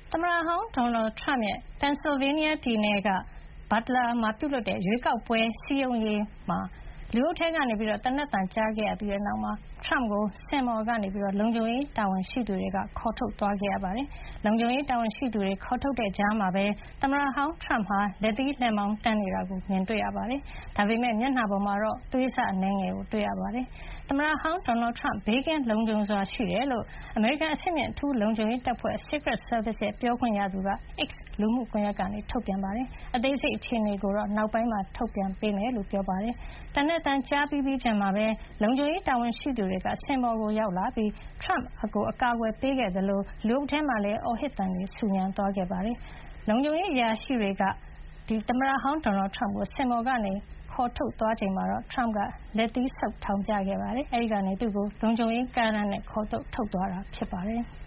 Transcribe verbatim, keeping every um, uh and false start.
သမ္မတဟောင်းဒေါ်နယ်ထရမ့်ရဲ့ Pennsylvania ပြည်နယ်က Butler မှာပြုလုပ်တဲ့ရွေးကောက်ပွဲစည်းရုံးရေးမှာလူအုပ်ထဲကနေသေနတ်သံကြားခဲ့ရပြီးတဲ့နောက်မှာထရမ့်ကိုစင်မော်ကနေလုံခြုံရေးတာဝန်ရှိသူတွေကခေါ်ထုတ်သွားခဲ့ရပါတယ်။လုံခြုံရေးတာဝန်ရှိသူတွေခေါ်ထုတ်တဲ့ကြားမှာပဲသမ္မတဟောင်းထရမ့်ဟာလက်သီးလက်မောင်းတန်းနေတာကိုမြင်တွေ့ရပါတယ်။ဒါပေမဲ့မျက်နှာပေါ်မှာတော့သွေးစအနည်းငယ်ကိုတွေ့ရပါတယ်။သမ္မတဟောင်းဒေါ်နယ်ထရမ့်ဘေးကင်းလုံခြုံစွာရှိတယ်လို့အမေရိကန်အဆင့်မြင့်အထူးလုံခြုံရေးတပ်ဖွဲ့ Secret Service ရဲ့ပြောခွင့်ရသူက X လူမှုကွန်ရက်ကနေထုတ်ပြန်ပါတယ်။အသေးစိတ်အခြေအနေကိုတော့နောက်ပိုင်းမှာထုတ်ပြန်ပေးမယ်လို့ပြောပါတယ်။သေနတ်သံကြားပြီးပြီးချင်းမှာပဲလုံခြုံရေးတာဝန်ရှိသူတွေကစင်ပေါ်ကိုရောက်လာပြီးထရမ့်ကိုအကာအကွယ်ပေးခဲ့သလိုလူအုပ်ထဲမှာလည်းအော်ဟစ်သံတွေဆူညံသွားခဲ့ပါတယ်။လုံခြုံရေးအရာရှိတွေကသမ္မတဟောင်းဒေါ်နယ်ထရမ့်ကိုစင်ပေါ်ကနေခေါ်ထုတ်သွားချိန်မှာတော့ထရမ့်ကလက်သီးဆုပ်ထောင်ပြခဲ့ပါတယ်။အဲဒီကနေသူ့ကိုလုံခြုံရေးကားတန်းနဲ့ခေါ်ထုတ်သွားတာဖြစ်ပါတယ်။